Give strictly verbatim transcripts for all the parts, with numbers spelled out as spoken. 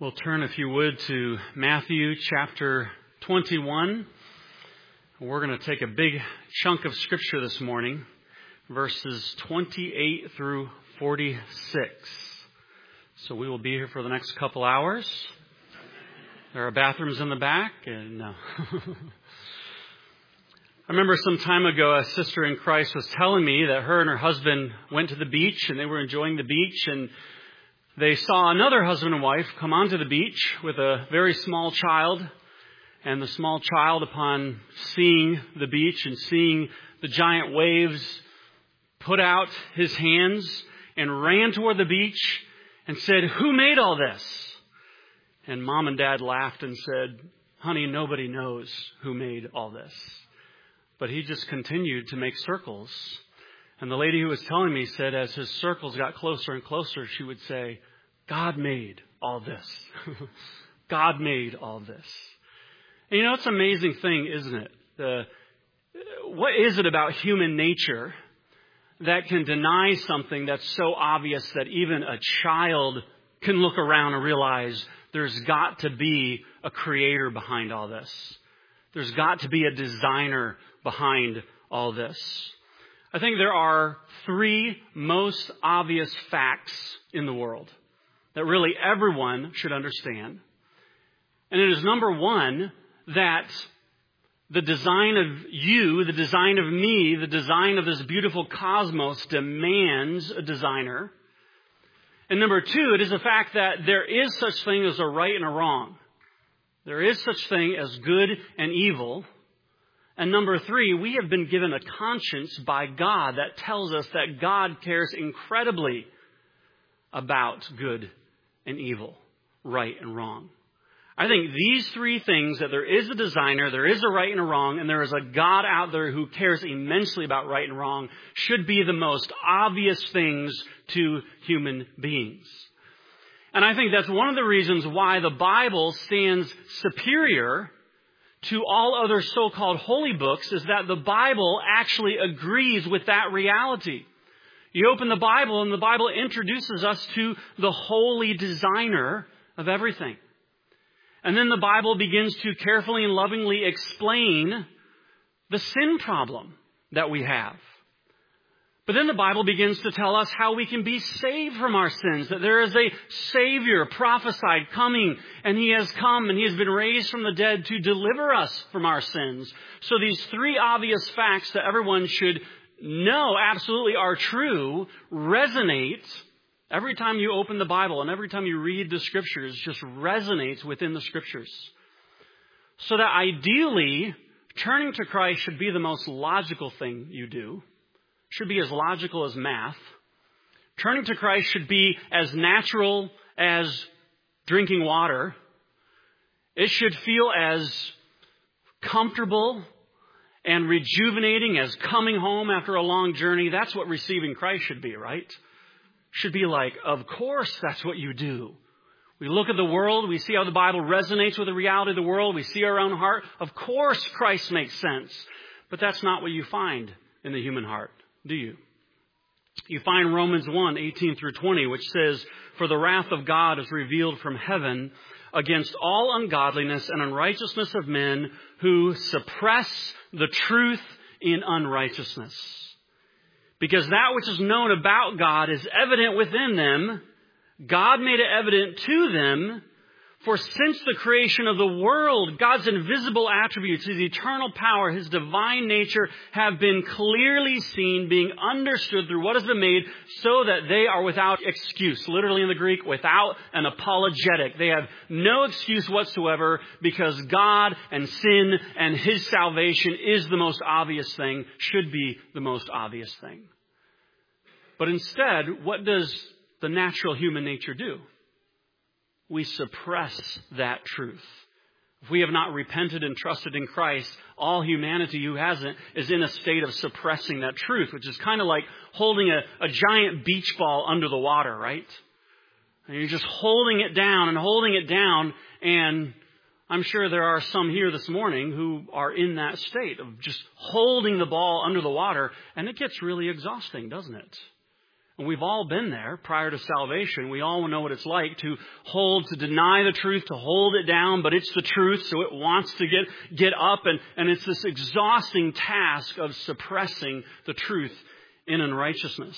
We'll turn, if you would, to Matthew chapter twenty-one. We're going to take a big chunk of Scripture this morning, verses twenty-eight through forty-six. So we will be here for the next couple hours. There are bathrooms in the back, and uh, I remember some time ago a sister in Christ was telling me that her and her husband went to the beach, and they were enjoying the beach, and they saw another husband and wife come onto the beach with a very small child. And the small child, upon seeing the beach and seeing the giant waves, put out his hands and ran toward the beach and said, "Who made all this?" And mom and dad laughed and said, "Honey, nobody knows who made all this." But he just continued to make circles. And the lady who was telling me said as his circles got closer and closer, she would say, "God made all this." God made all this. And you know, it's an amazing thing, isn't it? The, what is it about human nature that can deny something that's so obvious that even a child can look around and realize there's got to be a creator behind all this? There's got to be a designer behind all this. I think there are three most obvious facts in the world that really everyone should understand. And it is, number one, that the design of you, the design of me, the design of this beautiful cosmos demands a designer. And number two, it is the fact that there is such thing as a right and a wrong. There is such thing as good and evil. And number three, we have been given a conscience by God that tells us that God cares incredibly about good and evil, right and wrong. I think these three things, that there is a designer, there is a right and a wrong, and there is a God out there who cares immensely about right and wrong, should be the most obvious things to human beings. And I think that's one of the reasons why the Bible stands superior to all other so-called holy books, is that the Bible actually agrees with that reality. You open the Bible, and the Bible introduces us to the holy designer of everything. And then the Bible begins to carefully and lovingly explain the sin problem that we have. But then the Bible begins to tell us how we can be saved from our sins, that there is a Savior prophesied coming, and He has come and He has been raised from the dead to deliver us from our sins. So these three obvious facts that everyone should know absolutely are true resonate every time you open the Bible, and every time you read the Scriptures, just resonates within the Scriptures. So that ideally, turning to Christ should be the most logical thing you do. Should be as logical as math. Turning to Christ should be as natural as drinking water. It should feel as comfortable and rejuvenating as coming home after a long journey. That's what receiving Christ should be, right? Should be like, of course that's what you do. We look at the world, we see how the Bible resonates with the reality of the world, we see our own heart. Of course Christ makes sense. But that's not what you find in the human heart, do you? You find Romans one, eighteen through twenty, which says, "For the wrath of God is revealed from heaven against all ungodliness and unrighteousness of men who suppress the truth in unrighteousness. Because that which is known about God is evident within them. God made it evident to them. For since the creation of the world, God's invisible attributes, His eternal power, His divine nature have been clearly seen, being understood through what has been made, so that they are without excuse." Literally in the Greek, without an apologetic. They have no excuse whatsoever, because God and sin and His salvation is the most obvious thing, should be the most obvious thing. But instead, what does the natural human nature do? We suppress that truth. If we have not repented and trusted in Christ, all humanity who hasn't is in a state of suppressing that truth, which is kind of like holding a, a giant beach ball under the water, right? And you're just holding it down and holding it down, and I'm sure there are some here this morning who are in that state of just holding the ball under the water, and it gets really exhausting, doesn't it? And we've all been there prior to salvation. We all know what it's like to hold, to deny the truth, to hold it down, but it's the truth, so it wants to get, get up. And, and it's this exhausting task of suppressing the truth in unrighteousness.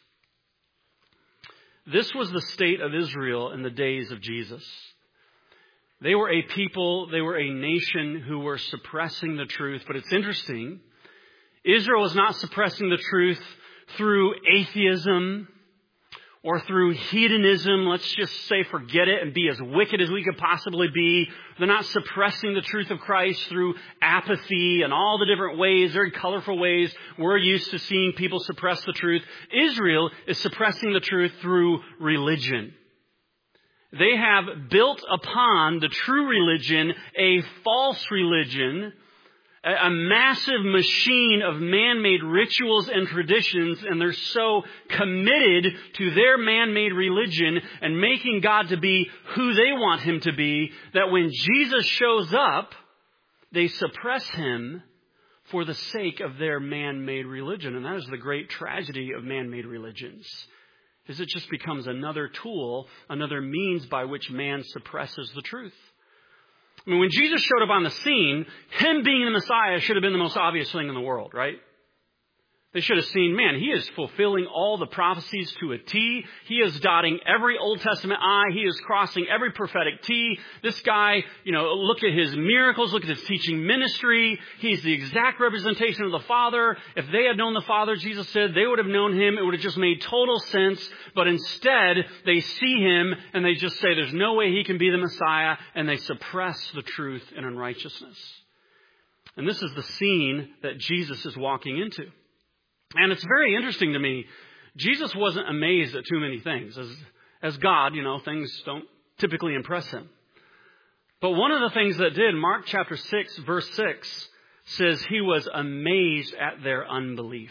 This was the state of Israel in the days of Jesus. They were a people, they were a nation who were suppressing the truth. But it's interesting, Israel was not suppressing the truth through atheism or through hedonism. Let's just say forget it and be as wicked as we could possibly be. They're not suppressing the truth of Christ through apathy and all the different ways, very colorful ways we're used to seeing people suppress the truth. Israel is suppressing the truth through religion. They have built upon the true religion a false religion, a massive machine of man-made rituals and traditions, and they're so committed to their man-made religion and making God to be who they want Him to be, that when Jesus shows up, they suppress Him for the sake of their man-made religion. And that is the great tragedy of man-made religions, is it just becomes another tool, another means by which man suppresses the truth. I mean, when Jesus showed up on the scene, Him being the Messiah should have been the most obvious thing in the world, right? They should have seen, man, He is fulfilling all the prophecies to a T. He is dotting every Old Testament I. He is crossing every prophetic T. This guy, you know, look at His miracles. Look at His teaching ministry. He's the exact representation of the Father. If they had known the Father, Jesus said, they would have known Him. It would have just made total sense. But instead, they see Him and they just say, there's no way He can be the Messiah. And they suppress the truth in unrighteousness. And this is the scene that Jesus is walking into. And it's very interesting to me. Jesus wasn't amazed at too many things. As, as God, you know, things don't typically impress Him. But one of the things that did, Mark chapter six, verse six, says He was amazed at their unbelief.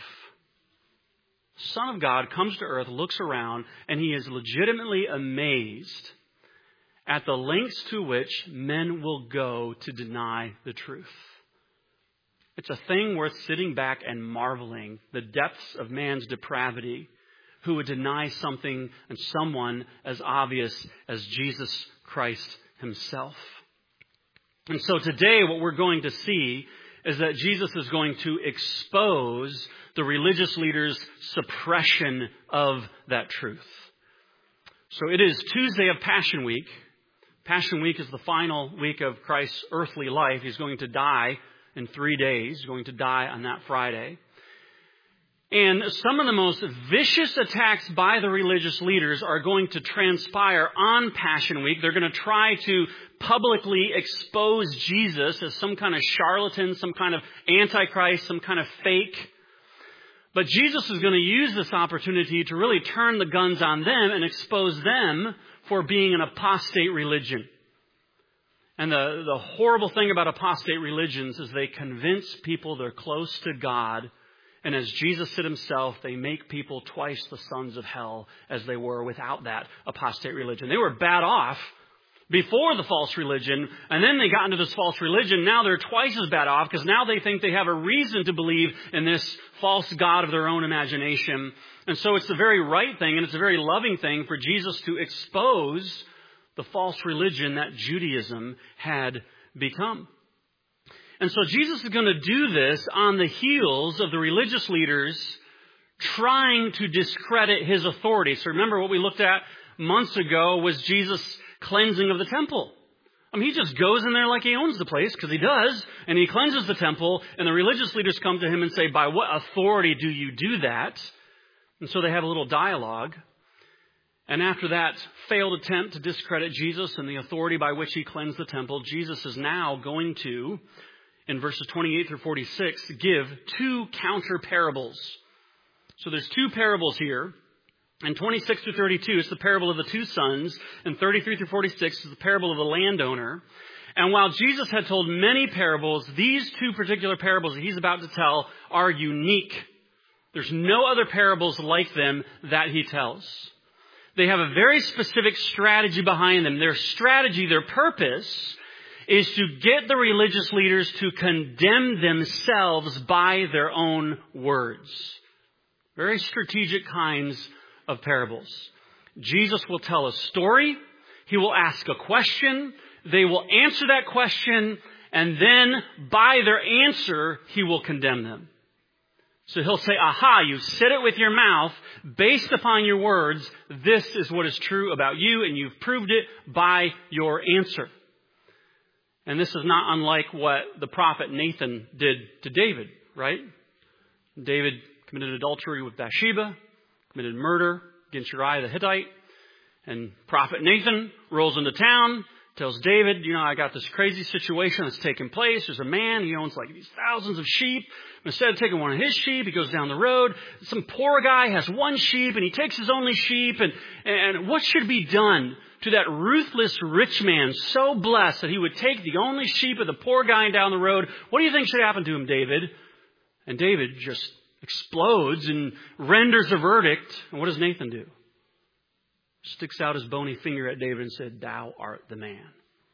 Son of God comes to earth, looks around, and He is legitimately amazed at the lengths to which men will go to deny the truth. It's a thing worth sitting back and marveling the depths of man's depravity, who would deny something and someone as obvious as Jesus Christ Himself. And so today what we're going to see is that Jesus is going to expose the religious leaders' suppression of that truth. So it is Tuesday of Passion Week. Passion Week is the final week of Christ's earthly life. He's going to die in three days, going to die on that Friday. And some of the most vicious attacks by the religious leaders are going to transpire on Passion Week. They're going to try to publicly expose Jesus as some kind of charlatan, some kind of antichrist, some kind of fake. But Jesus is going to use this opportunity to really turn the guns on them and expose them for being an apostate religion. And the, the horrible thing about apostate religions is they convince people they're close to God. And as Jesus said Himself, they make people twice the sons of hell as they were without that apostate religion. They were bad off before the false religion, and then they got into this false religion. Now they're twice as bad off because now they think they have a reason to believe in this false god of their own imagination. And so it's the very right thing, and it's a very loving thing for Jesus to expose the false religion that Judaism had become. And so Jesus is going to do this on the heels of the religious leaders trying to discredit His authority. So remember what we looked at months ago was Jesus' cleansing of the temple. I mean, He just goes in there like He owns the place, because He does, and He cleanses the temple, and the religious leaders come to Him and say, by what authority do you do that? And so they have a little dialogue. And after that failed attempt to discredit Jesus and the authority by which He cleansed the temple, Jesus is now going to, in verses twenty-eight through forty-six, give two counter parables. So there's two parables here. And twenty-six through thirty-two is the parable of the two sons. And thirty-three through forty-six is the parable of the landowner. And while Jesus had told many parables, these two particular parables that He's about to tell are unique. There's no other parables like them that He tells. They have a very specific strategy behind them. Their strategy, their purpose, is to get the religious leaders to condemn themselves by their own words. Very strategic kinds of parables. Jesus will tell a story. He will ask a question. They will answer that question. And then by their answer, he will condemn them. So he'll say, aha, you said it with your mouth. Based upon your words, this is what is true about you, and you've proved it by your answer. And this is not unlike what the prophet Nathan did to David, right? David committed adultery with Bathsheba, committed murder against Uriah the Hittite. And prophet Nathan rolls into town, tells David, you know, I got this crazy situation that's taking place. There's a man, he owns like these thousands of sheep. Instead of taking one of his sheep, he goes down the road. Some poor guy has one sheep and he takes his only sheep. And, and what should be done to that ruthless rich man so blessed that he would take the only sheep of the poor guy down the road? What do you think should happen to him, David? And David just explodes and renders a verdict. And what does Nathan do? Sticks out his bony finger at David and said, thou art the man.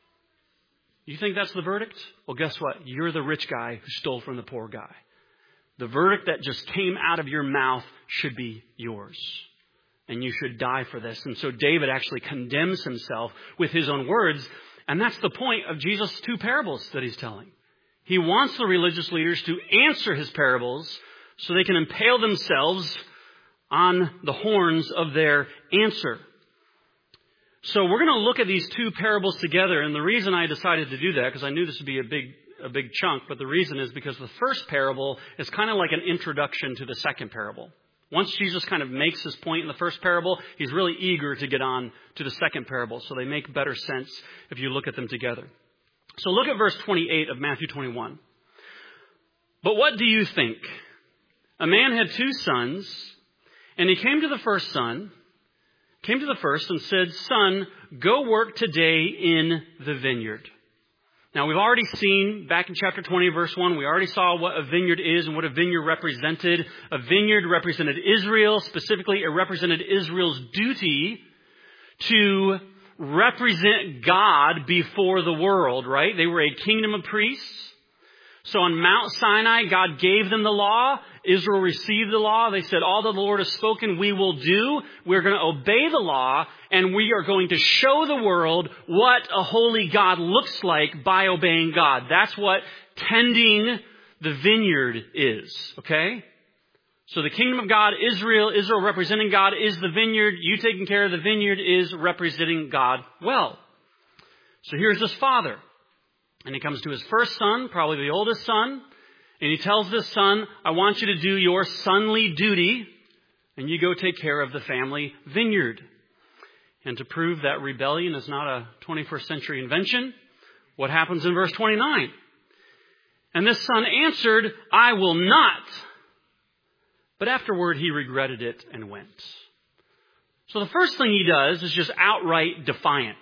You think that's the verdict? Well, guess what? You're the rich guy who stole from the poor guy. The verdict that just came out of your mouth should be yours. And you should die for this. And so David actually condemns himself with his own words. And that's the point of Jesus' two parables that he's telling. He wants the religious leaders to answer his parables so they can impale themselves on the horns of their answer. So we're going to look at these two parables together. And the reason I decided to do that, because I knew this would be a big a big chunk, but the reason is because the first parable is kind of like an introduction to the second parable. Once Jesus kind of makes his point in the first parable, he's really eager to get on to the second parable. So they make better sense if you look at them together. So look at verse twenty-eight of Matthew twenty-one. But what do you think? A man had two sons, and he came to the first son, came to the first and said, son, go work today in the vineyard. Now, we've already seen back in chapter twenty, verse one, we already saw what a vineyard is and what a vineyard represented. A vineyard represented Israel. Specifically, it represented Israel's duty to represent God before the world, right? They were a kingdom of priests. So on Mount Sinai, God gave them the law. Israel received the law. They said, all that the Lord has spoken, we will do. We're going to obey the law, and we are going to show the world what a holy God looks like by obeying God. That's what tending the vineyard is, okay? So the kingdom of God, Israel, Israel representing God is the vineyard. You taking care of the vineyard is representing God well. So here's this father. And he comes to his first son, probably the oldest son. And he tells this son, I want you to do your sonly duty. And you go take care of the family vineyard. And to prove that rebellion is not a twenty-first century invention, what happens in verse twenty-nine? And this son answered, I will not. But afterward he regretted it and went. So the first thing he does is just outright defiance.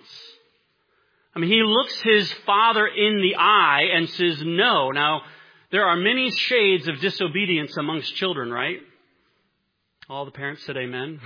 I mean, he looks his father in the eye and says, no. Now, there are many shades of disobedience amongst children, right? All the parents said amen.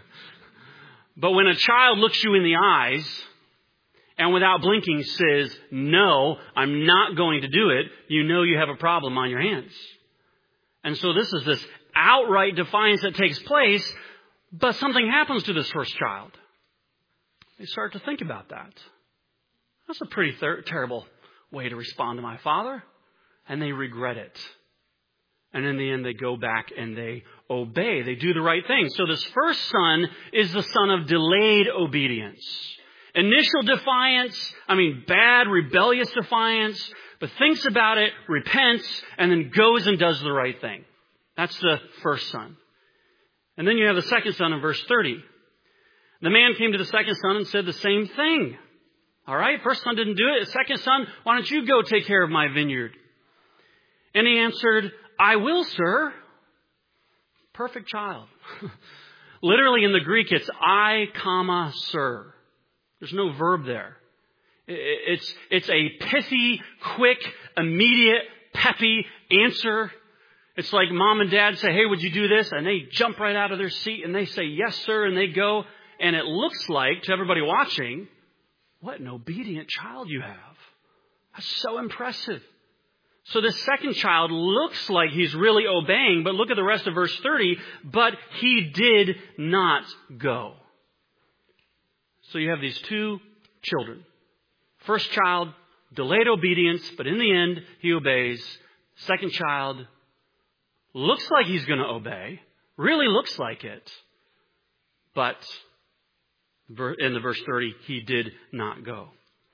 But when a child looks you in the eyes and without blinking says, no, I'm not going to do it, you know you have a problem on your hands. And so this is this outright defiance that takes place, but something happens to this first child. They start to think about that. That's a pretty ter- terrible way to respond to my father. And they regret it. And in the end, they go back and they obey. They do the right thing. So this first son is the son of delayed obedience. Initial defiance, I mean, bad, rebellious defiance, but thinks about it, repents, and then goes and does the right thing. That's the first son. And then you have the second son in verse thirty. The man came to the second son and said the same thing. All right, first son didn't do it. The second son, why don't you go take care of my vineyard? And he answered, I will, sir. Perfect child. Literally in the Greek, it's I, comma, sir. There's no verb there. It's, it's a pithy, quick, immediate, peppy answer. It's like mom and dad say, hey, would you do this? And they jump right out of their seat and they say, yes, sir. And they go. And it looks like, to everybody watching, what an obedient child you have. That's so impressive. So this second child looks like he's really obeying, but look at the rest of verse thirty. But he did not go. So you have these two children. First child, delayed obedience, but in the end, he obeys. Second child looks like he's going to obey. Really looks like it. But in the verse thirty, he did not go.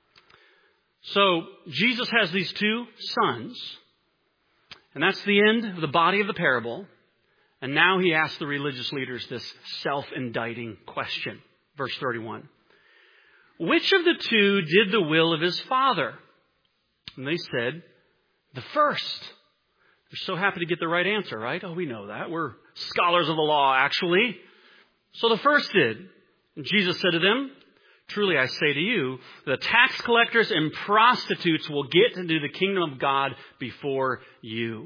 So Jesus has these two sons. And that's the end of the body of the parable. And now he asks the religious leaders this self-indicting question. Verse thirty-one. Which of the two did the will of his father? And they said, the first. They're so happy to get the right answer, right? Oh, we know that. We're scholars of the law, actually. So the first did. And Jesus said to them, truly I say to you, the tax collectors and prostitutes will get into the kingdom of God before you.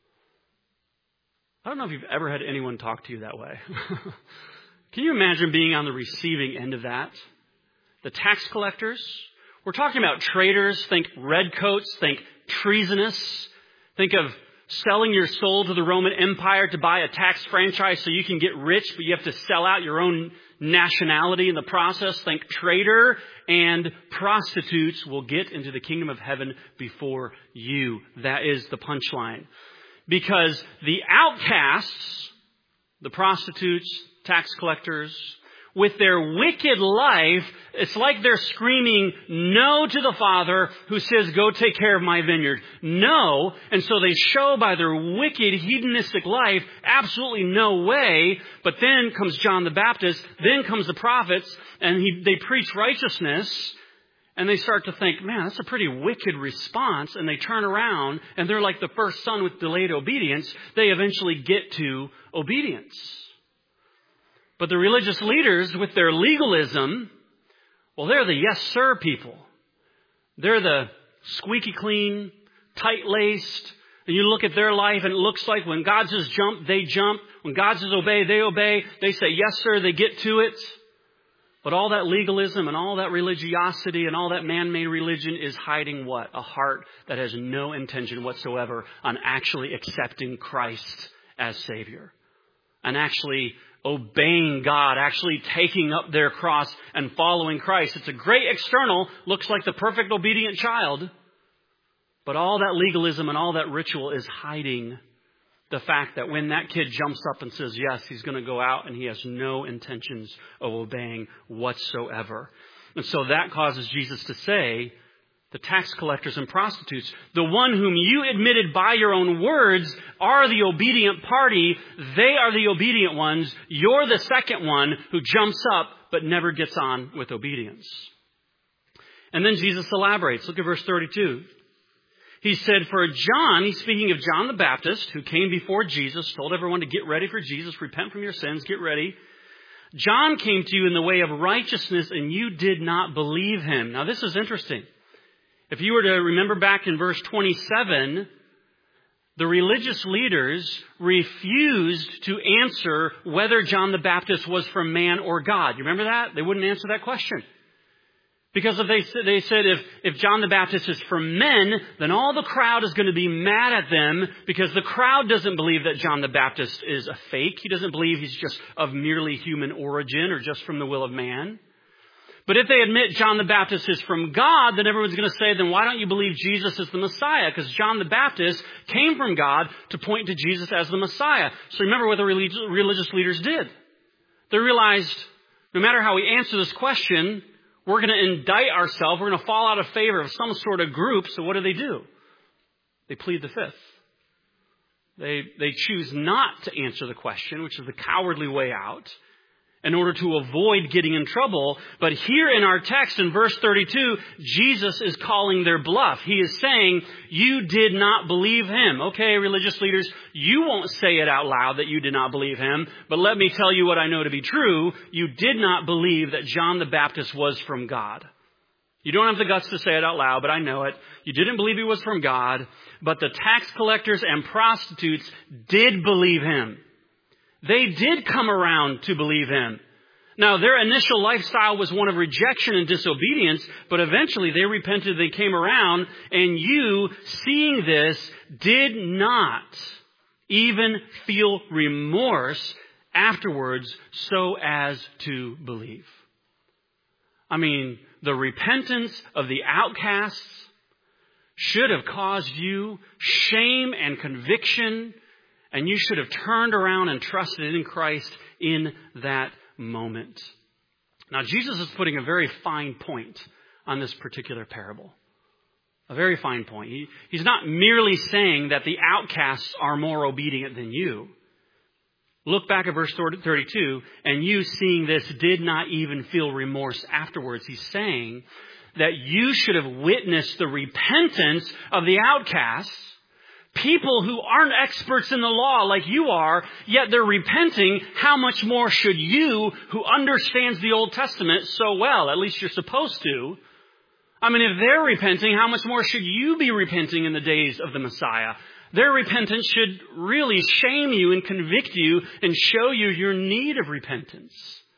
I don't know if you've ever had anyone talk to you that way. Can you imagine being on the receiving end of that? The tax collectors. We're talking about traitors. Think redcoats. Think treasonous. Think of selling your soul to the Roman Empire to buy a tax franchise so you can get rich, but you have to sell out your own nationality in the process. Think traitor and prostitutes will get into the kingdom of heaven before you. That is the punchline. Because the outcasts, the prostitutes, tax collectors, with their wicked life, it's like they're screaming no to the Father who says, go take care of my vineyard. No. And so they show by their wicked hedonistic life, absolutely no way. But then comes John the Baptist, then comes the prophets, and he, they preach righteousness. And they start to think, man, that's a pretty wicked response. And they turn around and they're like the first son with delayed obedience. They eventually get to obedience. But the religious leaders with their legalism, well, they're the yes sir people. They're the squeaky clean, tight-laced. And you look at their life and it looks like when God says jump, they jump. When God says obey, they obey. They say yes sir, they get to it. But all that legalism and all that religiosity and all that man-made religion is hiding what? A heart that has no intention whatsoever on actually accepting Christ as Savior. And actually obeying God, actually taking up their cross and following Christ. It's a great external, looks like the perfect obedient child. But all that legalism and all that ritual is hiding the fact that when that kid jumps up and says yes, he's going to go out and he has no intentions of obeying whatsoever. And so that causes Jesus to say, the tax collectors and prostitutes, the one whom you admitted by your own words are the obedient party. They are the obedient ones. You're the second one who jumps up but never gets on with obedience. And then Jesus elaborates. Look at verse thirty-two. He said, for John, he's speaking of John the Baptist, who came before Jesus, told everyone to get ready for Jesus, repent from your sins, get ready. John came to you in the way of righteousness, and you did not believe him. Now, this is interesting. If you were to remember back in verse twenty-seven, the religious leaders refused to answer whether John the Baptist was from man or God. You remember that? They wouldn't answer that question. Because if they, they said if, if John the Baptist is from men, then all the crowd is going to be mad at them because the crowd doesn't believe that John the Baptist is a fake. He doesn't believe he's just of merely human origin or just from the will of man. But if they admit John the Baptist is from God, then everyone's going to say, then why don't you believe Jesus is the Messiah? Because John the Baptist came from God to point to Jesus as the Messiah. So remember what the religious leaders did. They realized no matter how we answer this question, we're going to indict ourselves. We're going to fall out of favor of some sort of group. So what do they do? They plead the fifth. They, they choose not to answer the question, which is the cowardly way out, in order to avoid getting in trouble. But here in our text in verse thirty-two, Jesus is calling their bluff. He is saying, you did not believe him. Okay, religious leaders, you won't say it out loud that you did not believe him. But let me tell you what I know to be true. You did not believe that John the Baptist was from God. You don't have the guts to say it out loud, but I know it. You didn't believe he was from God. But the tax collectors and prostitutes did believe him. They did come around to believe him. Now, their initial lifestyle was one of rejection and disobedience, but eventually they repented, they came around, and you, seeing this, did not even feel remorse afterwards so as to believe. I mean, the repentance of the outcasts should have caused you shame and conviction, and you should have turned around and trusted in Christ in that moment. Now, Jesus is putting a very fine point on this particular parable. A very fine point. He, he's not merely saying that the outcasts are more obedient than you. Look back at verse thirty-two, and you, seeing this, did not even feel remorse afterwards. He's saying that you should have witnessed the repentance of the outcasts, people who aren't experts in the law like you are, yet they're repenting. How much more should you, who understands the Old Testament so well, at least you're supposed to? I mean, if they're repenting, how much more should you be repenting in the days of the Messiah? Their repentance should really shame you and convict you and show you your need of repentance.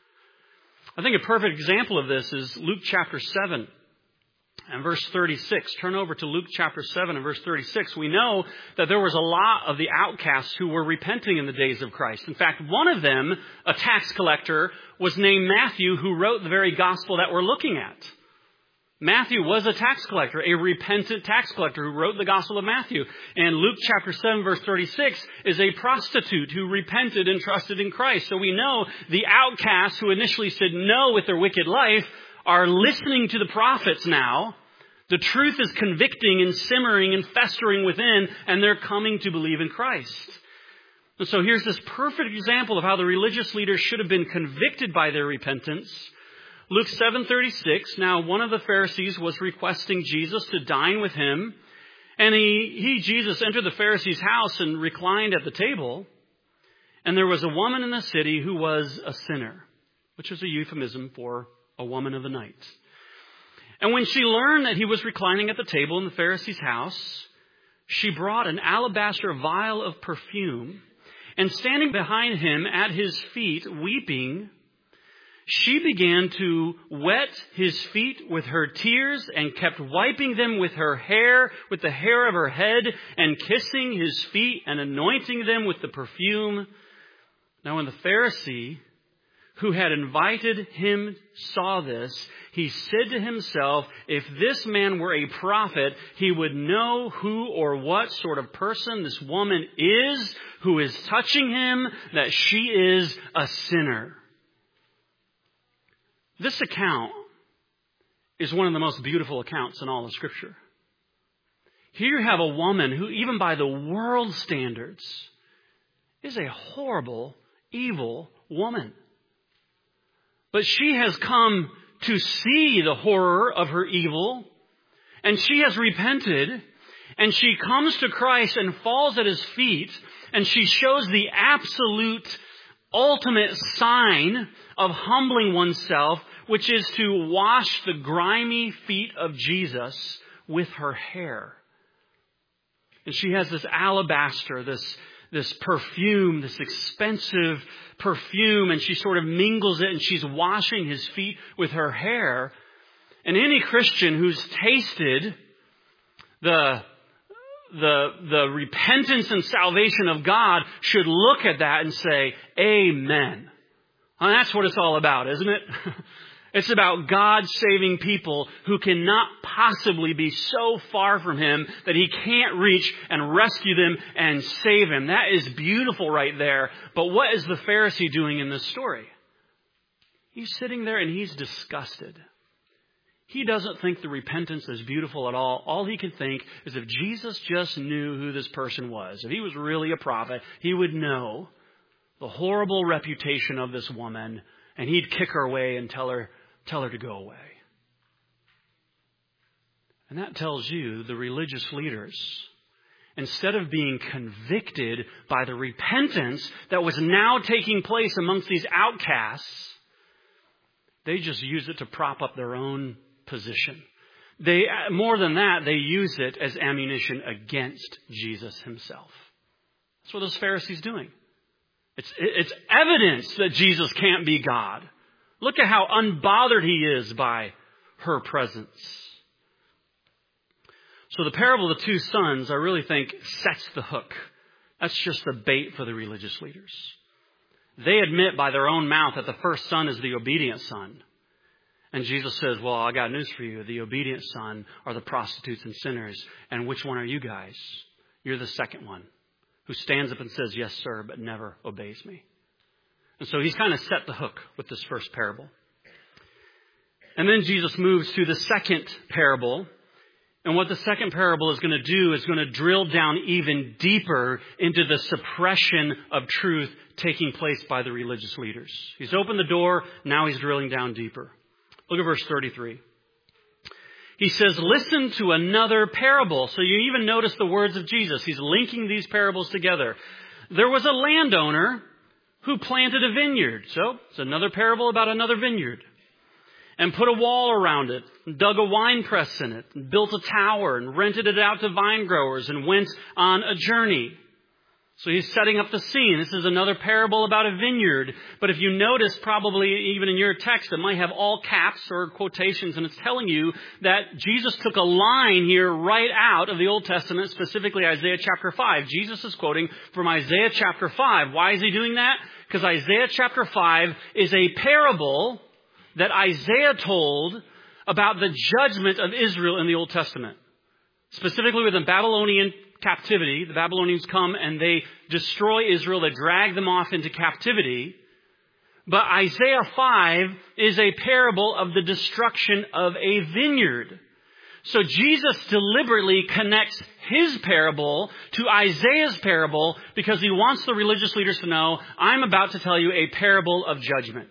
I think a perfect example of this is Luke chapter seven. And verse thirty-six, turn over to Luke chapter seven and verse thirty-six. We know that there was a lot of the outcasts who were repenting in the days of Christ. In fact, one of them, a tax collector, was named Matthew, who wrote the very gospel that we're looking at. Matthew was a tax collector, a repentant tax collector who wrote the Gospel of Matthew. And Luke chapter seven verse thirty-six is a prostitute who repented and trusted in Christ. So we know the outcasts who initially said no with their wicked life are listening to the prophets now. The truth is convicting and simmering and festering within, and they're coming to believe in Christ. And so here's this perfect example of how the religious leaders should have been convicted by their repentance. Luke seven thirty-six, now one of the Pharisees was requesting Jesus to dine with him. And he, he, Jesus, entered the Pharisee's house and reclined at the table. And there was a woman in the city who was a sinner, which is a euphemism for a woman of the night. And when she learned that he was reclining at the table in the Pharisee's house, she brought an alabaster vial of perfume, and standing behind him at his feet, weeping, she began to wet his feet with her tears and kept wiping them with her hair, with the hair of her head, and kissing his feet and anointing them with the perfume. Now when the Pharisee who had invited him saw this, he said to himself, if this man were a prophet, he would know who or what sort of person this woman is who is touching him, that she is a sinner. This account is one of the most beautiful accounts in all of Scripture. Here you have a woman who, even by the world's standards, is a horrible, evil woman. But she has come to see the horror of her evil, and she has repented, and she comes to Christ and falls at his feet, and she shows the absolute, ultimate sign of humbling oneself, which is to wash the grimy feet of Jesus with her hair. And she has this alabaster, this This perfume, this expensive perfume, and she sort of mingles it and she's washing his feet with her hair. And any Christian who's tasted the, the, the repentance and salvation of God should look at that and say, amen. And that's what it's all about, isn't it? It's about God saving people who cannot possibly be so far from him that he can't reach and rescue them and save them. That is beautiful right there. But what is the Pharisee doing in this story? He's sitting there and he's disgusted. He doesn't think the repentance is beautiful at all. All he can think is if Jesus just knew who this person was, if he was really a prophet, he would know the horrible reputation of this woman, and he'd kick her away and tell her, Tell her to go away. And that tells you the religious leaders, instead of being convicted by the repentance that was now taking place amongst these outcasts, they just use it to prop up their own position. They, more than that, they use it as ammunition against Jesus himself. That's what those Pharisees doing. It's, it's evidence that Jesus can't be God. Look at how unbothered he is by her presence. So the parable of the two sons, I really think, sets the hook. That's just the bait for the religious leaders. They admit by their own mouth that the first son is the obedient son. And Jesus says, well, I got news for you. The obedient son are the prostitutes and sinners. And which one are you guys? You're the second one who stands up and says, yes, sir, but never obeys me. And so he's kind of set the hook with this first parable. And then Jesus moves to the second parable. And what the second parable is going to do is going to drill down even deeper into the suppression of truth taking place by the religious leaders. He's opened the door. Now he's drilling down deeper. Look at verse thirty-three. He says, listen to another parable. So you even notice the words of Jesus. He's linking these parables together. There was a landowner who planted a vineyard. So it's another parable about another vineyard. And put a wall around it, and dug a wine press in it, and built a tower, and rented it out to vine growers, and went on a journey. So he's setting up the scene. This is another parable about a vineyard. But if you notice, probably even in your text, it might have all caps or quotations, and it's telling you that Jesus took a line here right out of the Old Testament, specifically Isaiah chapter five. Jesus is quoting from Isaiah chapter five. Why is he doing that? Because Isaiah chapter five is a parable that Isaiah told about the judgment of Israel in the Old Testament. Specifically with the Babylonian captivity. The Babylonians come and they destroy Israel. They drag them off into captivity. But Isaiah five is a parable of the destruction of a vineyard. So Jesus deliberately connects his parable to Isaiah's parable because he wants the religious leaders to know, I'm about to tell you a parable of judgment.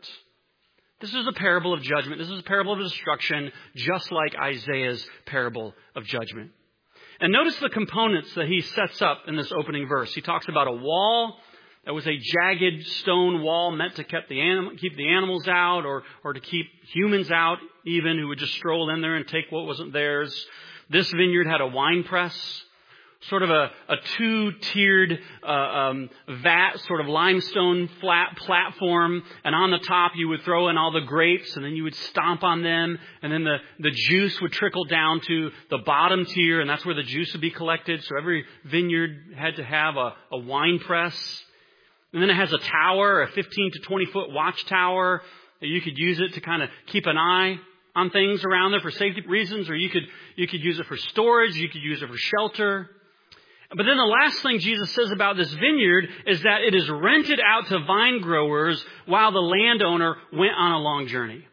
This is a parable of judgment. This is a parable of destruction, just like Isaiah's parable of judgment. And notice the components that he sets up in this opening verse. He talks about a wall that was a jagged stone wall meant to keep the, anim- keep the animals out or, or to keep humans out even who would just stroll in there and take what wasn't theirs. This vineyard had a wine press. Sort of a, a two-tiered uh, um, vat, sort of limestone flat platform. And on the top you would throw in all the grapes and then you would stomp on them. And then the, the juice would trickle down to the bottom tier. And that's where the juice would be collected. So every vineyard had to have a, a wine press. And then it has a tower, a fifteen to twenty foot watchtower. You could use it to kind of keep an eye on things around there for safety reasons. Or you could, you could use it for storage. You could use it for shelter. But then the last thing Jesus says about this vineyard is that it is rented out to vine growers while the landowner went on a long journey.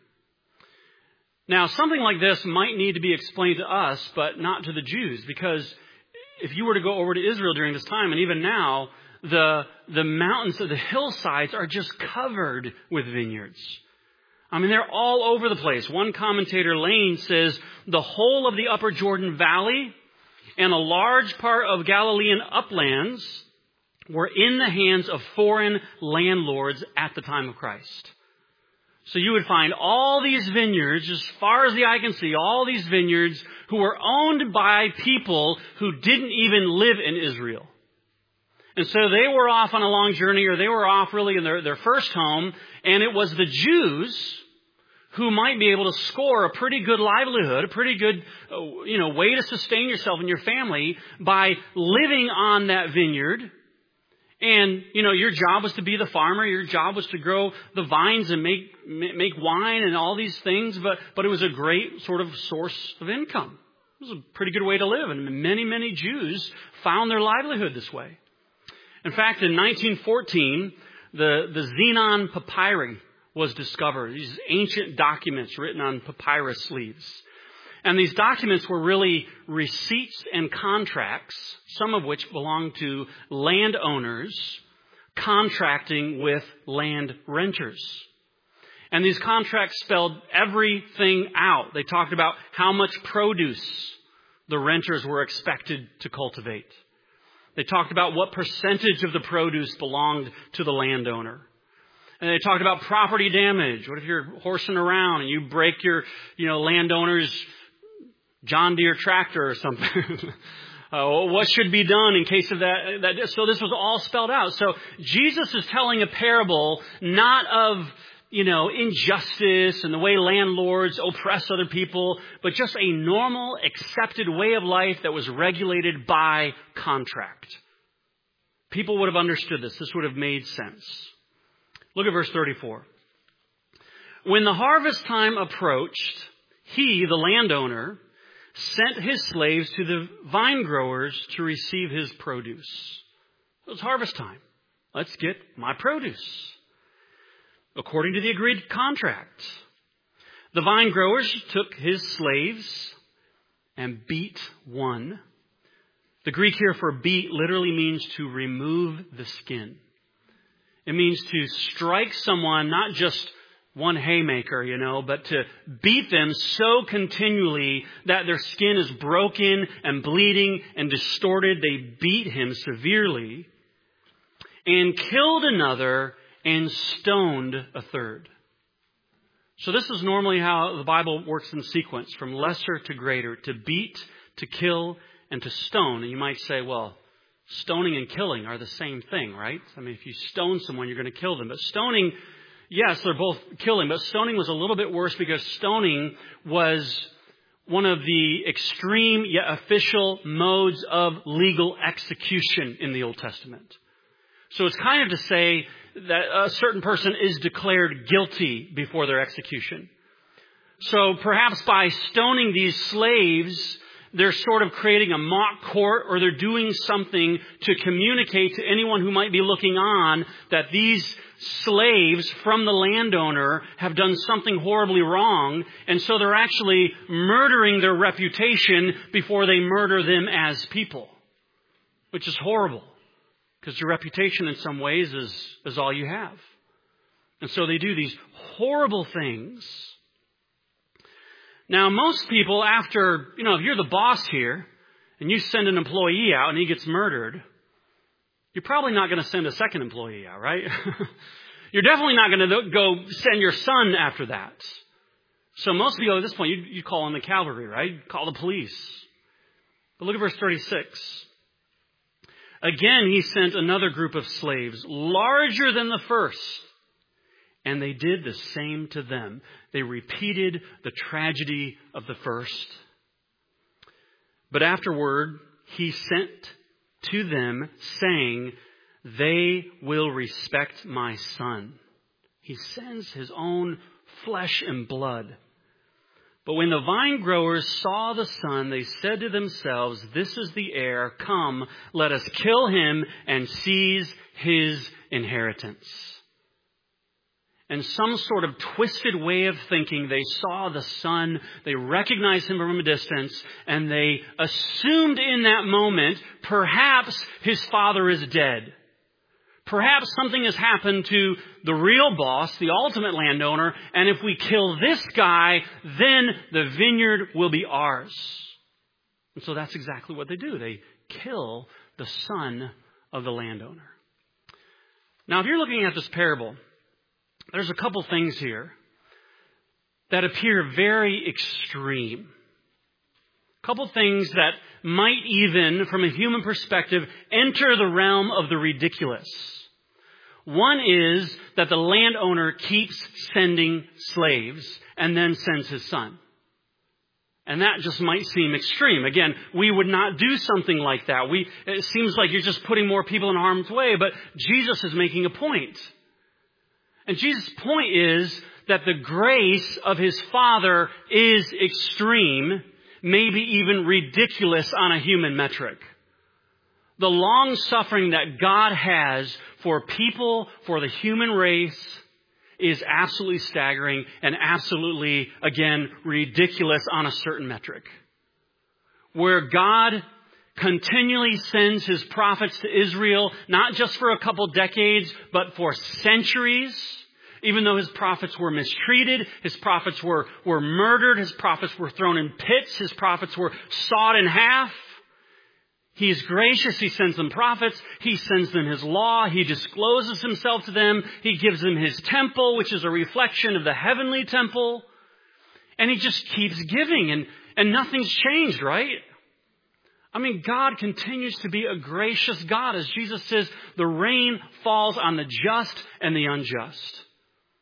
Now, something like this might need to be explained to us, but not to the Jews, because if you were to go over to Israel during this time, and even now, the, the mountains, the hillsides are just covered with vineyards. I mean, they're all over the place. One commentator, Lane, says the whole of the upper Jordan Valley and a large part of Galilean uplands were in the hands of foreign landlords at the time of Christ. So you would find all these vineyards, as far as the eye can see, all these vineyards who were owned by people who didn't even live in Israel. And so they were off on a long journey, or they were off really in their, their first home, and it was the Jews who might be able to score a pretty good livelihood, a pretty good, you know, way to sustain yourself and your family by living on that vineyard. And, you know, your job was to be the farmer. Your job was to grow the vines and make make wine and all these things. But, but it was a great sort of source of income. It was a pretty good way to live. And many, many Jews found their livelihood this way. In fact, in nineteen fourteen, the, the Zenon Papyri was discovered. These ancient documents written on papyrus sleeves. And these documents were really receipts and contracts, some of which belonged to landowners contracting with land renters. And these contracts spelled everything out. They talked about how much produce the renters were expected to cultivate. They talked about what percentage of the produce belonged to the landowner. And they talked about property damage. What if you're horsing around and you break your, you know, landowner's John Deere tractor or something? uh, what should be done in case of that, that? So this was all spelled out. So Jesus is telling a parable not of you know, injustice and the way landlords oppress other people, but just a normal, accepted way of life that was regulated by contract. People would have understood this. This would have made sense. Look at verse thirty-four. When the harvest time approached, he, the landowner, sent his slaves to the vine growers to receive his produce. It was harvest time. Let's get my produce. According to the agreed contract, the vine growers took his slaves and beat one. The Greek here for beat literally means to remove the skin. It means to strike someone, not just one haymaker, you know, but to beat them so continually that their skin is broken and bleeding and distorted. They beat him severely and killed another and stoned a third. So this is normally how the Bible works in sequence, from lesser to greater, to beat, to kill, and to stone. And you might say, well, stoning and killing are the same thing, right? I mean, if you stone someone, you're going to kill them. But stoning, yes, they're both killing, but stoning was a little bit worse because stoning was one of the extreme yet official modes of legal execution in the Old Testament. So it's kind of to say that a certain person is declared guilty before their execution. So perhaps by stoning these slaves, they're sort of creating a mock court, or they're doing something to communicate to anyone who might be looking on that these slaves from the landowner have done something horribly wrong. And so they're actually murdering their reputation before they murder them as people, which is horrible. Because your reputation in some ways is, is all you have. And so they do these horrible things. Now, most people after, you know, if you're the boss here and you send an employee out and he gets murdered, you're probably not going to send a second employee out, right? You're definitely not going to go send your son after that. So most people at this point, you, you call on the cavalry, right? Call the police. But look at verse thirty-six. Again, he sent another group of slaves, larger than the first, and they did the same to them. They repeated the tragedy of the first. But afterward, he sent to them, saying, they will respect my son. He sends his own flesh and blood. But when the vine growers saw the son, they said to themselves, this is the heir. Come, let us kill him and seize his inheritance. In some sort of twisted way of thinking, they saw the son, they recognized him from a distance, and they assumed in that moment, perhaps his father is dead. Perhaps something has happened to the real boss, the ultimate landowner, and if we kill this guy, then the vineyard will be ours. And so that's exactly what they do. They kill the son of the landowner. Now, if you're looking at this parable, there's a couple things here that appear very extreme. A couple things that might even, from a human perspective, enter the realm of the ridiculous. One is that the landowner keeps sending slaves and then sends his son. And that just might seem extreme. Again, we would not do something like that. We, it seems like you're just putting more people in harm's way, but Jesus is making a point. And Jesus' point is that the grace of his Father is extreme, maybe even ridiculous on a human metric. The long suffering that God has for people, for the human race, is absolutely staggering and absolutely, again, ridiculous on a certain metric. Where God continually sends his prophets to Israel, not just for a couple decades, but for centuries. Even though his prophets were mistreated, his prophets were, were murdered, his prophets were thrown in pits, his prophets were sawed in half. He is gracious. He sends them prophets. He sends them his law. He discloses himself to them. He gives them his temple, which is a reflection of the heavenly temple. And he just keeps giving, and, and nothing's changed, right? I mean, God continues to be a gracious God. As Jesus says, the rain falls on the just and the unjust.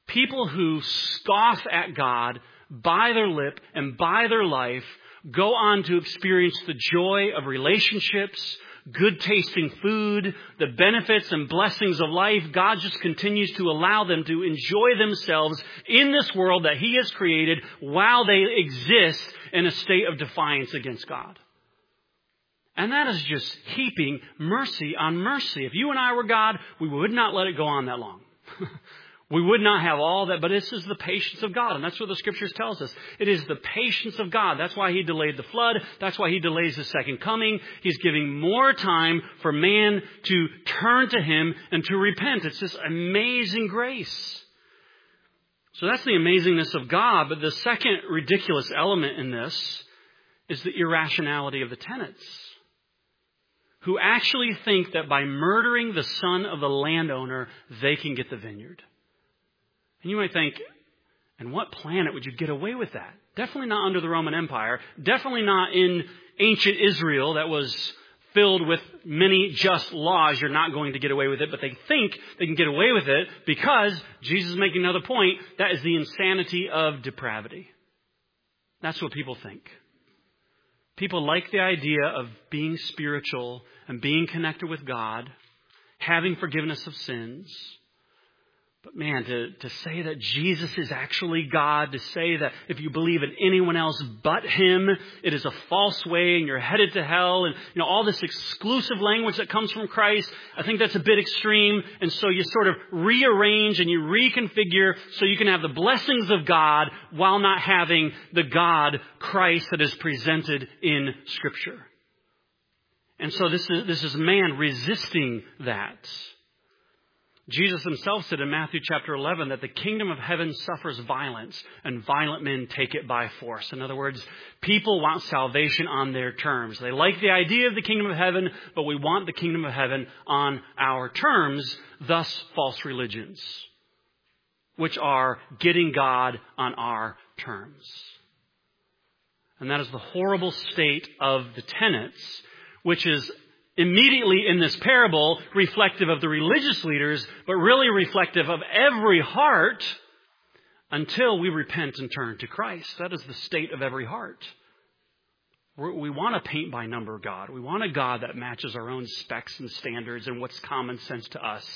People who scoff at God by their lip and by their life go on to experience the joy of relationships, good tasting food, the benefits and blessings of life. God just continues to allow them to enjoy themselves in this world that He has created while they exist in a state of defiance against God. And that is just heaping mercy on mercy. If you and I were God, we would not let it go on that long. We would not have all that, but this is the patience of God. And that's what the Scriptures tells us. It is the patience of God. That's why He delayed the flood. That's why He delays the second coming. He's giving more time for man to turn to Him and to repent. It's this amazing grace. So that's the amazingness of God. But the second ridiculous element in this is the irrationality of the tenants, who actually think that by murdering the son of the landowner, they can get the vineyard. And you might think, on what planet would you get away with that? Definitely not under the Roman Empire. Definitely not in ancient Israel that was filled with many just laws. You're not going to get away with it. But they think they can get away with it because, Jesus is making another point, that is the insanity of depravity. That's what people think. People like the idea of being spiritual and being connected with God, having forgiveness of sins. But man, to, to say that Jesus is actually God, to say that if you believe in anyone else but Him, it is a false way and you're headed to hell, and you know all this exclusive language that comes from Christ, I think that's a bit extreme. And so you sort of rearrange and you reconfigure so you can have the blessings of God while not having the God, Christ, that is presented in Scripture. And so this is, this is man resisting that. Jesus Himself said in Matthew chapter eleven that the kingdom of heaven suffers violence and violent men take it by force. In other words, people want salvation on their terms. They like the idea of the kingdom of heaven, but we want the kingdom of heaven on our terms, thus false religions, which are getting God on our terms. And that is the horrible state of the tenants, which is immediately in this parable reflective of the religious leaders, but really reflective of every heart until we repent and turn to Christ. That is the state of every heart. We're, we want a paint by number God. We want a God that matches our own specs and standards and what's common sense to us.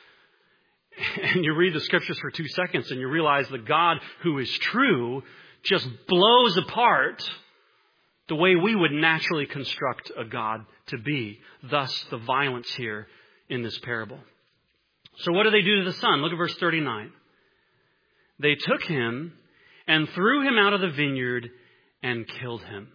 And you read the Scriptures for two seconds and you realize the God who is true just blows apart the way we would naturally construct a God to be. Thus, the violence here in this parable. So what do they do to the son? Look at verse thirty-nine. They took him and threw him out of the vineyard and killed him.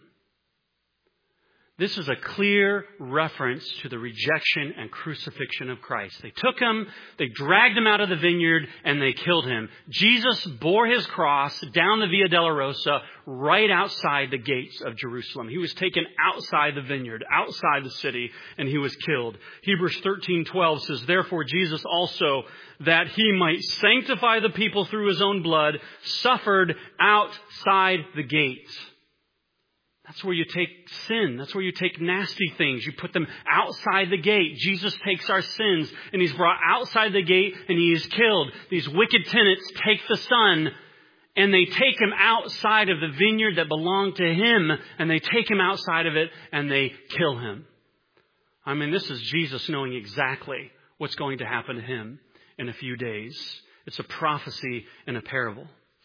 This is a clear reference to the rejection and crucifixion of Christ. They took him, they dragged him out of the vineyard, and they killed him. Jesus bore His cross down the Via Dolorosa right outside the gates of Jerusalem. He was taken outside the vineyard, outside the city, and He was killed. Hebrews thirteen twelve says, "Therefore Jesus also, that He might sanctify the people through His own blood, suffered outside the gates." That's where you take sin. That's where you take nasty things. You put them outside the gate. Jesus takes our sins and He's brought outside the gate and He is killed. These wicked tenants take the son and they take Him outside of the vineyard that belonged to Him, and they take Him outside of it and they kill Him. I mean, this is Jesus knowing exactly what's going to happen to Him in a few days. It's a prophecy in a parable.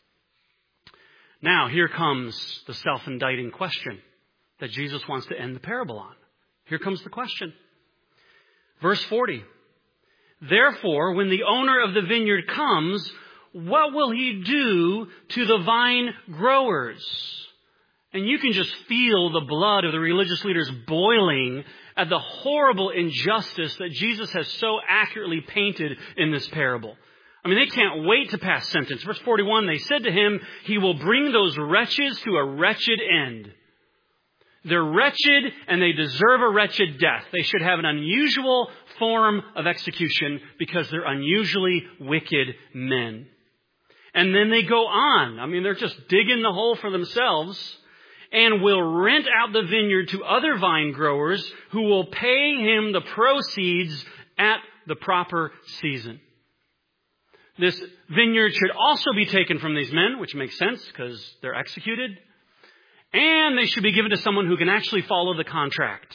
Now, here comes the self-indicting question that Jesus wants to end the parable on. Here comes the question. Verse forty. "Therefore, when the owner of the vineyard comes, what will he do to the vine growers?" And you can just feel the blood of the religious leaders boiling at the horrible injustice that Jesus has so accurately painted in this parable. I mean, they can't wait to pass sentence. Verse forty-one, they said to him, "He will bring those wretches to a wretched end." They're wretched and they deserve a wretched death. They should have an unusual form of execution because they're unusually wicked men. And then they go on. I mean, they're just digging the hole for themselves. "And will rent out the vineyard to other vine growers who will pay him the proceeds at the proper season." This vineyard should also be taken from these men, which makes sense because they're executed. And they should be given to someone who can actually follow the contract.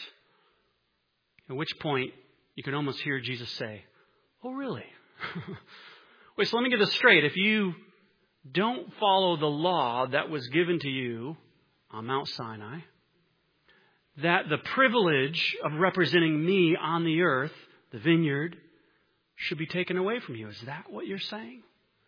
At which point, you can almost hear Jesus say, oh, really? Wait, so let me get this straight. If you don't follow the law that was given to you on Mount Sinai, that the privilege of representing me on the earth, the vineyard, should be taken away from you. Is that what you're saying?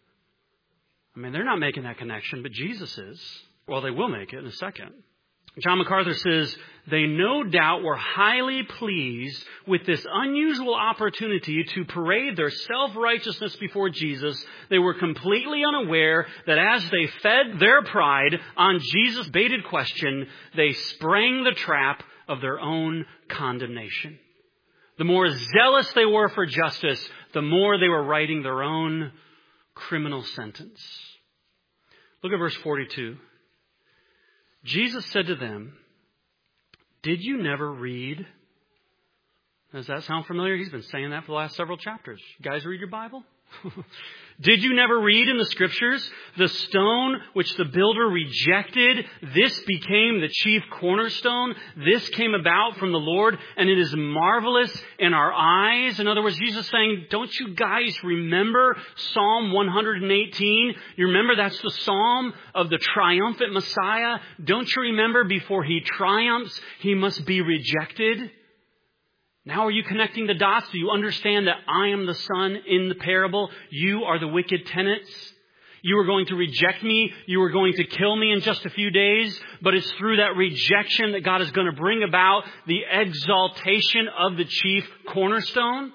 I mean, they're not making that connection, but Jesus is. Well, they will make it in a second. John MacArthur says, they no doubt were highly pleased with this unusual opportunity to parade their self-righteousness before Jesus. They were completely unaware that as they fed their pride on Jesus' baited question, they sprang the trap of their own condemnation. The more zealous they were for justice, the more they were writing their own criminal sentence. Look at verse forty-two. Jesus said to them, did you never read? Does that sound familiar? He's been saying that for the last several chapters. You guys read your Bible? Did you never read in the scriptures, the stone which the builder rejected, this became the chief cornerstone. This came about from the Lord, and it is marvelous in our eyes. In other words, Jesus is saying, don't you guys remember Psalm one hundred eighteen? You remember that's the psalm of the triumphant Messiah? Don't you remember before he triumphs, he must be rejected? Now are you connecting the dots? Do you understand that I am the son in the parable? You are the wicked tenants. You are going to reject me. You are going to kill me in just a few days. But it's through that rejection that God is going to bring about the exaltation of the chief cornerstone.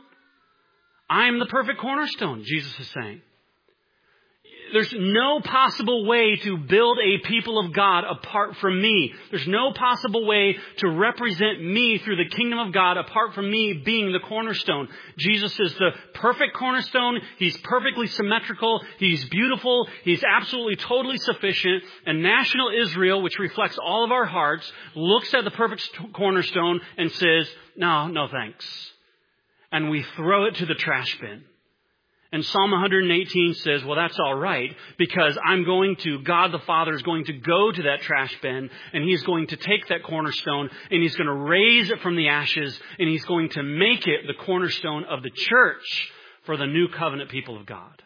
I am the perfect cornerstone, Jesus is saying. There's no possible way to build a people of God apart from me. There's no possible way to represent me through the kingdom of God apart from me being the cornerstone. Jesus is the perfect cornerstone. He's perfectly symmetrical. He's beautiful. He's absolutely totally sufficient. And national Israel, which reflects all of our hearts, looks at the perfect cornerstone and says, no, no thanks. And we throw it to the trash bin. And Psalm one hundred eighteen says, well, that's all right, because I'm going to, God the Father is going to go to that trash bin, and he's going to take that cornerstone, and he's going to raise it from the ashes, and he's going to make it the cornerstone of the church for the new covenant people of God.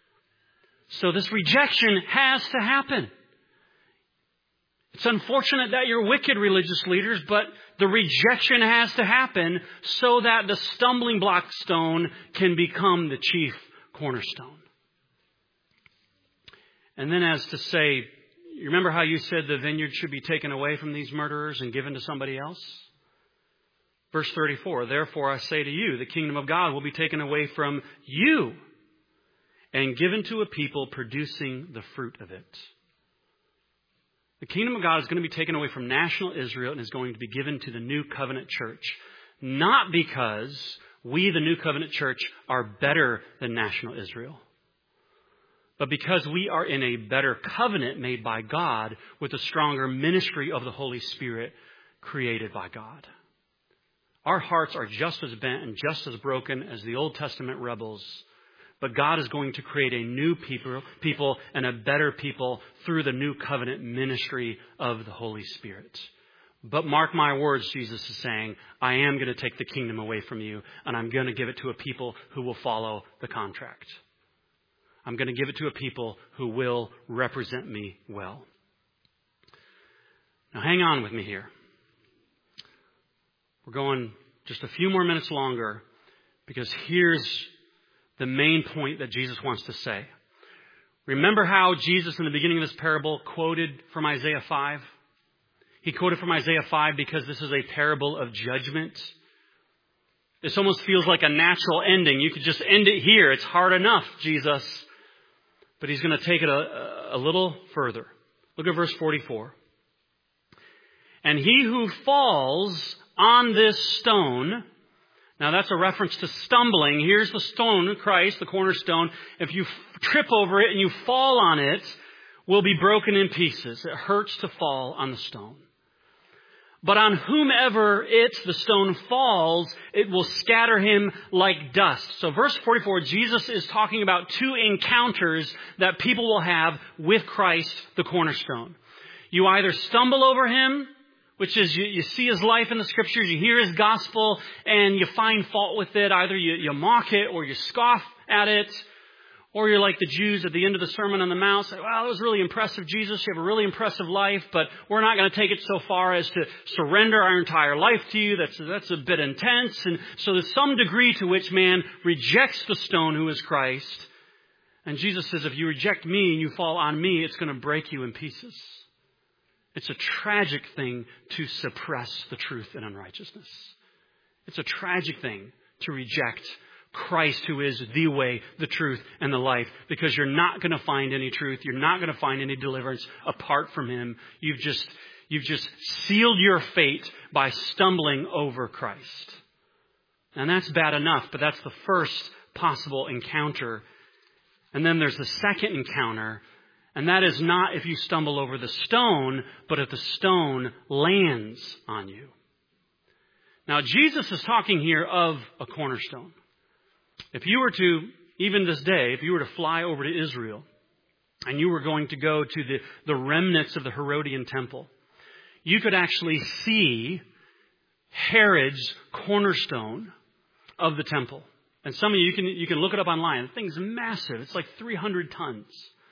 So this rejection has to happen. It's unfortunate that you're wicked, religious leaders, but the rejection has to happen so that the stumbling block stone can become the chief cornerstone. And then as to say, you remember how you said the vineyard should be taken away from these murderers and given to somebody else? Verse thirty-four, therefore I say to you, the kingdom of God will be taken away from you and given to a people producing the fruit of it. The kingdom of God is going to be taken away from national Israel and is going to be given to the new covenant church. Not because we, the new covenant church, are better than national Israel, but because we are in a better covenant made by God with a stronger ministry of the Holy Spirit created by God. Our hearts are just as bent and just as broken as the Old Testament rebels. But God is going to create a new people, people and a better people through the new covenant ministry of the Holy Spirit. But mark my words, Jesus is saying, I am going to take the kingdom away from you, and I'm going to give it to a people who will follow the contract. I'm going to give it to a people who will represent me well. Now hang on with me here. We're going just a few more minutes longer because here's the main point that Jesus wants to say. Remember how Jesus in the beginning of this parable quoted from Isaiah five? He quoted from Isaiah five because this is a parable of judgment. This almost feels like a natural ending. You could just end it here. It's hard enough, Jesus. But he's going to take it a, a little further. Look at verse forty-four. And he who falls on this stone... Now that's a reference to stumbling. Here's the stone, Christ, the cornerstone. If you trip over it and you fall on it, will be broken in pieces. It hurts to fall on the stone. But on whomever it, the stone, falls, it will scatter him like dust. So verse forty-four, Jesus is talking about two encounters that people will have with Christ, the cornerstone. You either stumble over him, which is you, you see his life in the scriptures, you hear his gospel, and you find fault with it. Either you, you mock it or you scoff at it. Or you're like the Jews at the end of the Sermon on the Mount, say, well, it was really impressive, Jesus. You have a really impressive life, but we're not going to take it so far as to surrender our entire life to you. That's, that's a bit intense. And so there's some degree to which man rejects the stone who is Christ. And Jesus says, if you reject me and you fall on me, it's going to break you in pieces. It's a tragic thing to suppress the truth in unrighteousness. It's a tragic thing to reject Christ, who is the way, the truth, and the life, because you're not going to find any truth. You're not going to find any deliverance apart from him. You've just, you've just sealed your fate by stumbling over Christ. And that's bad enough, but that's the first possible encounter. And then there's the second encounter, and that is not if you stumble over the stone, but if the stone lands on you. Now, Jesus is talking here of a cornerstone. If you were to, even this day, if you were to fly over to Israel and you were going to go to the, the remnants of the Herodian temple, you could actually see Herod's cornerstone of the temple. And some of you, you can, you can look it up online. The thing's massive. It's like three hundred tons.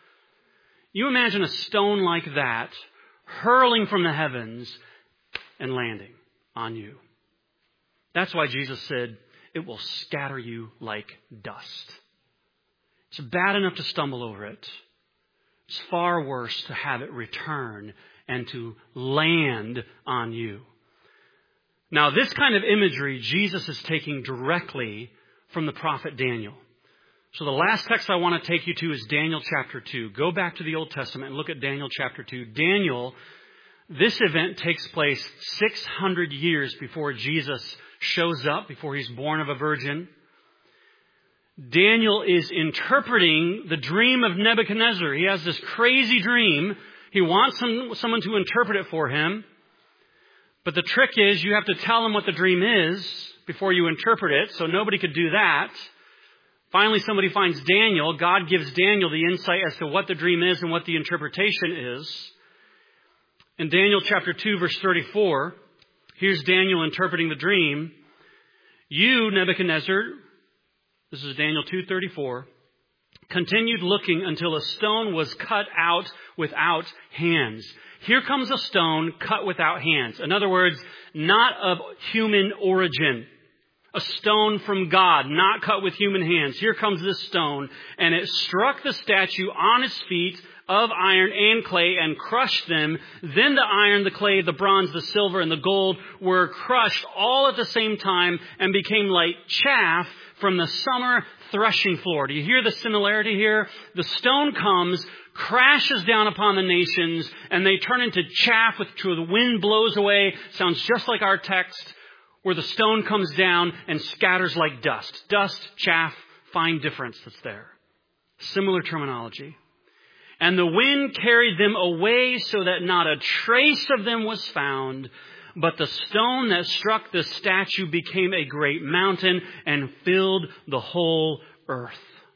You imagine a stone like that hurling from the heavens and landing on you. That's why Jesus said, it will scatter you like dust. It's bad enough to stumble over it. It's far worse to have it return and to land on you. Now, this kind of imagery Jesus is taking directly from the prophet Daniel. So the last text I want to take you to is Daniel chapter two. Go back to the Old Testament and look at Daniel chapter two. Daniel, this event takes place six hundred years before Jesus shows up, before he's born of a virgin. Daniel is interpreting the dream of Nebuchadnezzar. He has this crazy dream. He wants some, someone to interpret it for him. But the trick is you have to tell him what the dream is before you interpret it, so nobody could do that. Finally, somebody finds Daniel. God gives Daniel the insight as to what the dream is and what the interpretation is. In Daniel chapter two, verse thirty-four, here's Daniel interpreting the dream. You, Nebuchadnezzar, this is Daniel two thirty-four, continued looking until a stone was cut out without hands. Here comes a stone cut without hands. In other words, not of human origin. A stone from God, not cut with human hands. Here comes this stone, and it struck the statue on its feet of iron and clay and crushed them. Then the iron, the clay, the bronze, the silver, and the gold were crushed all at the same time and became like chaff from the summer threshing floor. Do you hear the similarity here? The stone comes, crashes down upon the nations, and they turn into chaff which the wind blows away. Sounds just like our text, where the stone comes down and scatters like dust. Dust, chaff, fine difference that's there. Similar terminology. And the wind carried them away so that not a trace of them was found. But the stone that struck the statue became a great mountain and filled the whole earth.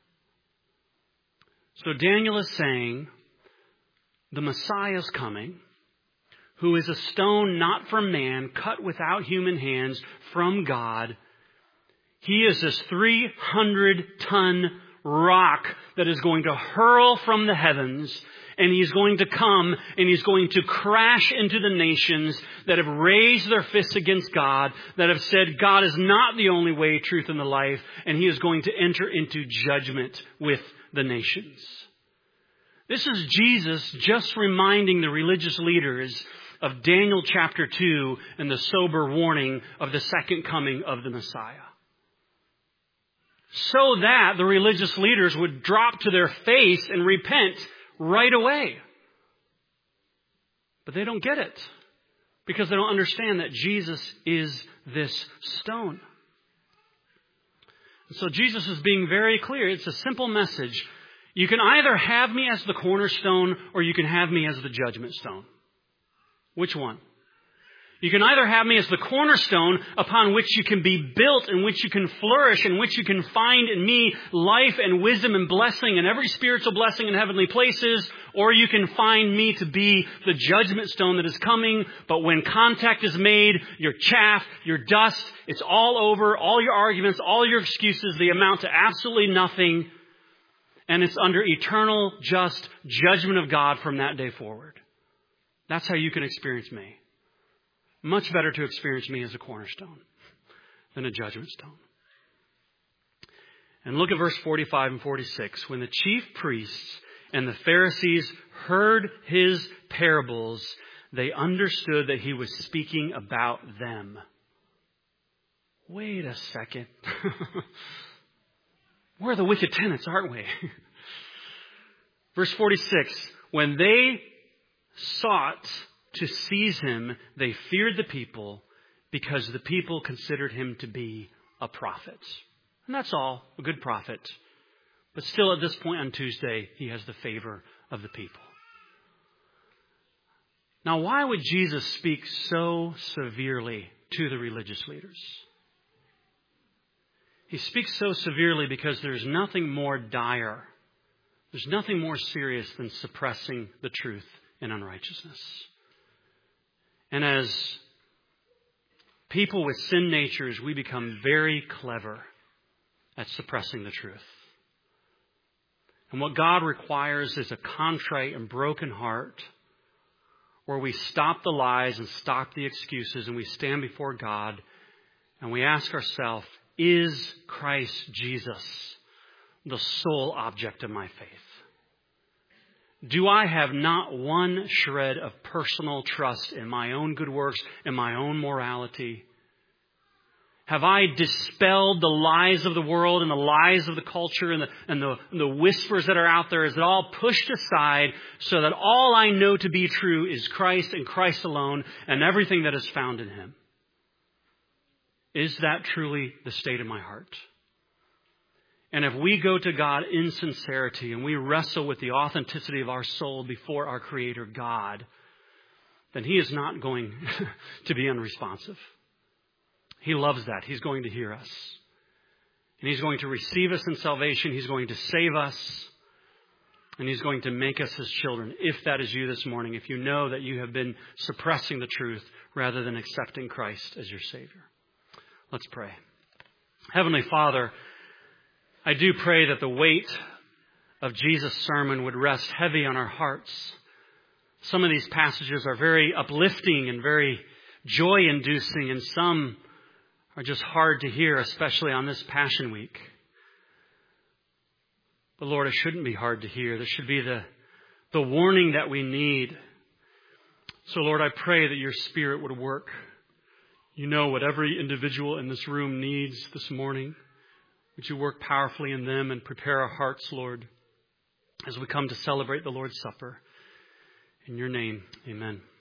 So Daniel is saying the Messiah is coming, who is a stone not from man, cut without human hands from God. He is this three hundred ton rock that is going to hurl from the heavens, and he's going to come and he's going to crash into the nations that have raised their fists against God, that have said God is not the only way, truth, and the life, and he is going to enter into judgment with the nations. This is Jesus just reminding the religious leaders of Daniel chapter two and the sober warning of the second coming of the Messiah. So that the religious leaders would drop to their face and repent right away. But they don't get it because they don't understand that Jesus is this stone. And so Jesus is being very clear. It's a simple message. You can either have me as the cornerstone or you can have me as the judgment stone. Which one? You can either have me as the cornerstone upon which you can be built, in which you can flourish, in which you can find in me life and wisdom and blessing and every spiritual blessing in heavenly places, or you can find me to be the judgment stone that is coming, but when contact is made, your chaff, your dust, it's all over, all your arguments, all your excuses, they amount to absolutely nothing, and it's under eternal, just judgment of God from that day forward. That's how you can experience me. Much better to experience me as a cornerstone than a judgment stone. And look at verse forty-five and forty-six. When the chief priests and the Pharisees heard his parables, they understood that he was speaking about them. Wait a second. We're the wicked tenants, aren't we? Verse forty-six. When they sought to seize him, they feared the people because the people considered him to be a prophet. And that's all, a good prophet. But still at this point on Tuesday, he has the favor of the people. Now, why would Jesus speak so severely to the religious leaders? He speaks so severely because there's nothing more dire, there's nothing more serious than suppressing the truth in unrighteousness. And as people with sin natures, we become very clever at suppressing the truth. And what God requires is a contrite and broken heart where we stop the lies and stop the excuses and we stand before God and we ask ourselves, is Christ Jesus the sole object of my faith? Do I have not one shred of personal trust in my own good works and my own morality? Have I dispelled the lies of the world and the lies of the culture and the, and the, and the whispers that are out there? Is it all pushed aside so that all I know to be true is Christ and Christ alone and everything that is found in Him? Is that truly the state of my heart? And if we go to God in sincerity and we wrestle with the authenticity of our soul before our Creator God, then He is not going to be unresponsive. He loves that. He's going to hear us. And He's going to receive us in salvation. He's going to save us. And He's going to make us His children. If that is you this morning, if you know that you have been suppressing the truth rather than accepting Christ as your Savior. Let's pray. Heavenly Father, I do pray that the weight of Jesus' sermon would rest heavy on our hearts. Some of these passages are very uplifting and very joy-inducing, and some are just hard to hear, especially on this Passion Week. But Lord, it shouldn't be hard to hear. This should be the, the warning that we need. So Lord, I pray that your Spirit would work. You know what every individual in this room needs this morning. Would you work powerfully in them and prepare our hearts, Lord, as we come to celebrate the Lord's Supper. In your name, amen.